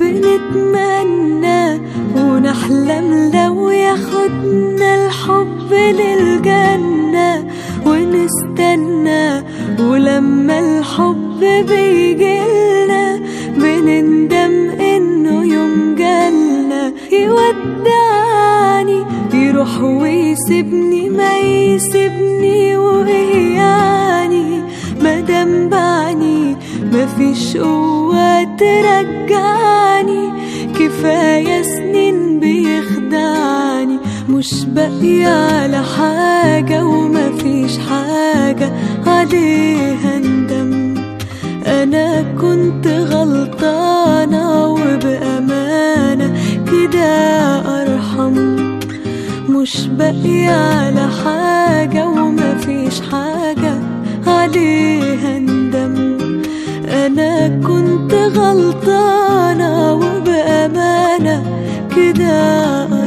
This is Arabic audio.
بنتمنى ونحلم لو ياخدنا الحب للجنة، ونستنى ولما الحب بيجيلنا بنندم انه يوم جالنا. يودعني يروح ويسيبني، ما يسيبني وايه يعني، مادام باعني مفيش قوة ترجعني، كفاية سنين بيخدعني، مش باقية على حاجة ومفيش حاجة عليها ندم. أنا كنت غلطانة وبأمانة كده أرحم، مش باقية على حاجة ومفيش حاجة عليها ندم. أنا كنت غلطانة وبأمانة كده